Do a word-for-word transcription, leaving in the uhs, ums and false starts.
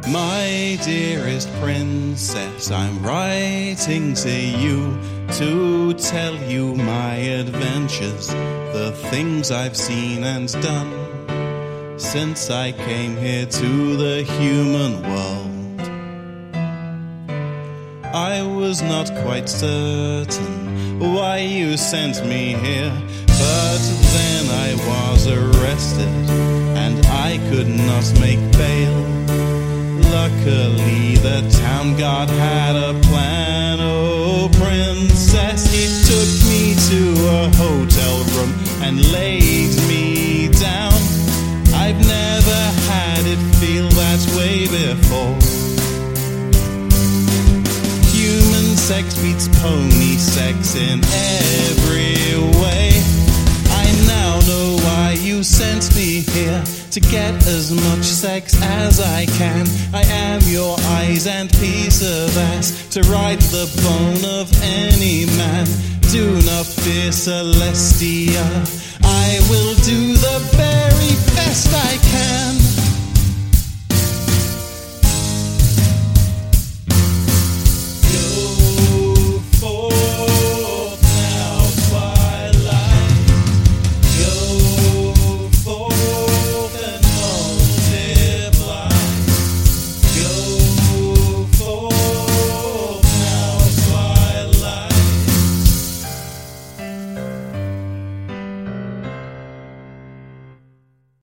My dearest princess, I'm writing to you to tell you my adventures, the things I've seen and done since I came here to the human world. I was not quite certain why you sent me here, but then I was arrested and I could not make bail. Luckily the town guard had a plan. Oh princess, he took me to a hotel room and laid me down. I've never had it feel that way before. Human sex beats pony sex in every way. I now know why you sent me here, to get as much sex as I can. I am your eyes and piece of ass, to ride the bone of any man. Do not fear, Celestia, I will do the very best I can.